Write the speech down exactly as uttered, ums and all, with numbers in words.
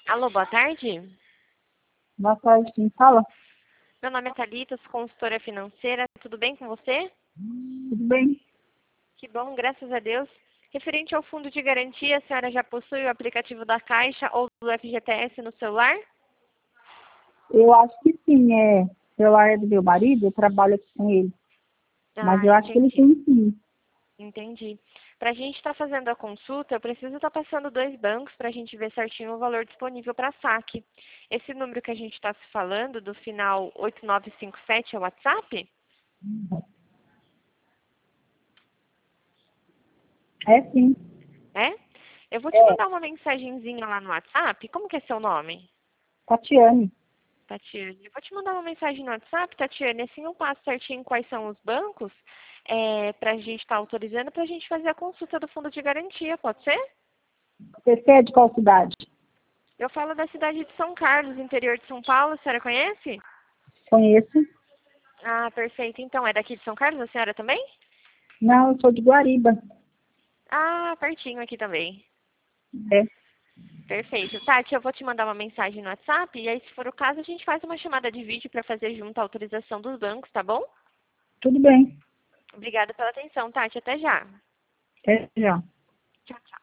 Alô, boa tarde. Boa tarde, quem fala? Meu nome é Thalita, sou consultora financeira. Tudo bem com você? Tudo bem? Que bom, graças a Deus. Referente ao fundo de garantia, a senhora já possui o aplicativo da Caixa ou do F G T S no celular? Eu acho que sim, é. O celular é do meu marido, eu trabalho aqui com ele. Mas Ah, eu acho que ele entendi. tem sim. Entendi. Para a gente estar fazendo a consulta, eu preciso estar passando dois bancos para a gente ver certinho o valor disponível para saque. Esse número que a gente está se falando, do final oito nove cinco sete, é o WhatsApp? É sim. É? Eu vou te É, mandar uma mensagenzinha lá no WhatsApp. Como que é seu nome? Tatiane. Tatiane. Eu vou te mandar uma mensagem no WhatsApp, Tatiane, assim eu passo certinho quais são os bancos é, para a gente estar autorizando para a gente fazer a consulta do fundo de garantia, pode ser? Você é de qual cidade? Eu falo da cidade de São Carlos, interior de São Paulo, a senhora conhece? Conheço. Ah, perfeito. Então, é daqui de São Carlos, a senhora também? Não, eu sou de Guariba. Ah, pertinho aqui também. É, Perfeito. Tati, eu vou te mandar uma mensagem no WhatsApp e aí, se for o caso, a gente faz uma chamada de vídeo para fazer junto a autorização dos bancos, tá bom? tudo bem. Obrigada pela atenção, Tati. Até já. Até já. Tchau, tchau.